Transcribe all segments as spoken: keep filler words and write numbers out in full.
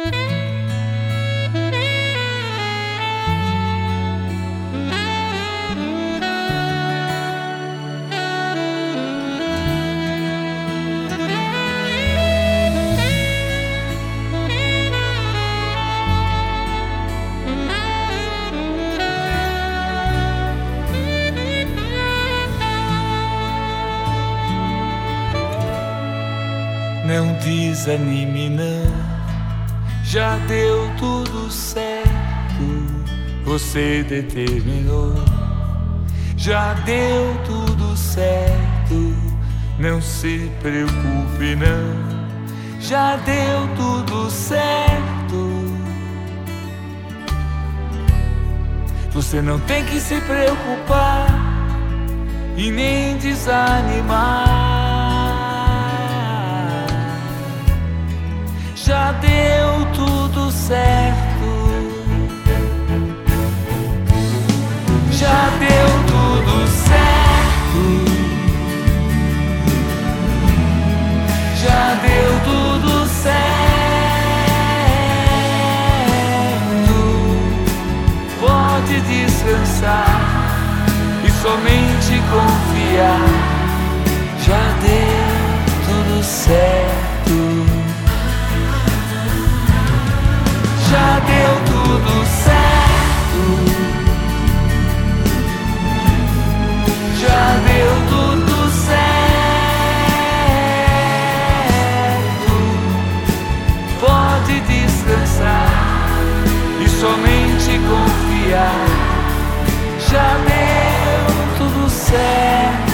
Não desanime não, já deu tudo certo. Você determinou, já deu tudo certo. Não se preocupe não, já deu tudo certo. Você não tem que se preocupar e nem desanimar. Já deu tudo certo. Já deu tudo certo. Já deu tudo certo. Pode descansar e somente confiar. Já deu tudo certo. Já deu tudo certo. Já deu tudo certo. Pode descansar e somente confiar. Já deu tudo certo.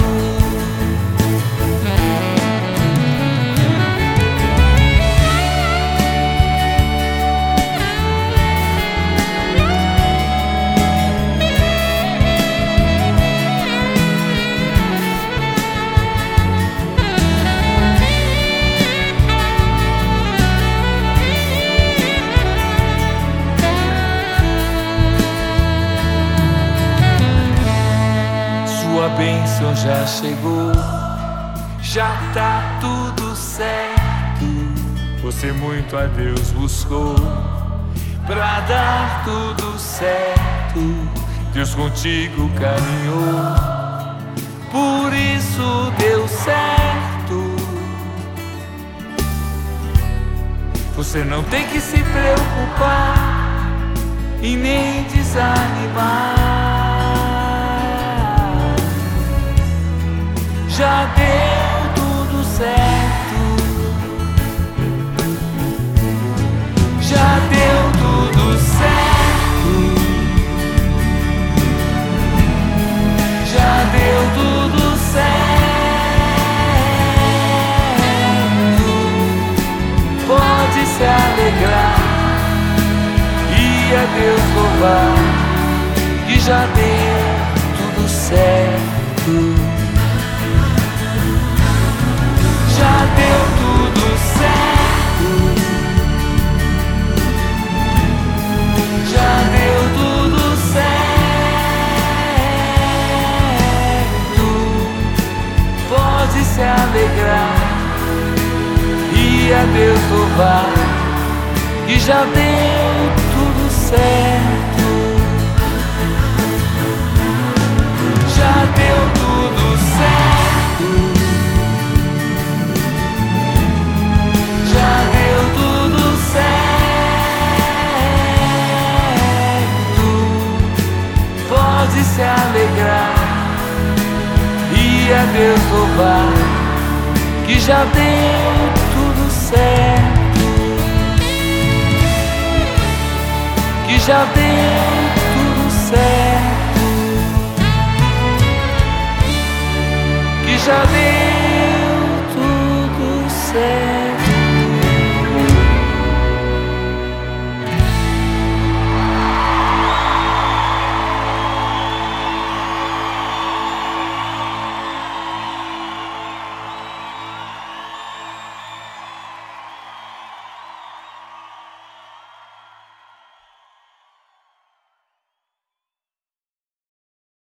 Sua bênção já chegou, já tá tudo certo. Você muito a Deus buscou pra dar tudo certo. Deus contigo caminhou, por isso deu certo. Você não tem que se preocupar e nem desanimar. Já deu tudo certo. Já deu tudo certo. Já deu tudo certo. Pode se alegrar e a Deus louvar, que já deu tudo certo. Já deu tudo certo. Já deu tudo certo. Pode se alegrar e a Deus louvar, que já deu tudo certo. Já deu tudo certo. Já deu tudo certo. Pode se alegrar e a Deus louvar, que já deu tudo certo. Que já deu tudo certo. Que já deu tudo certo.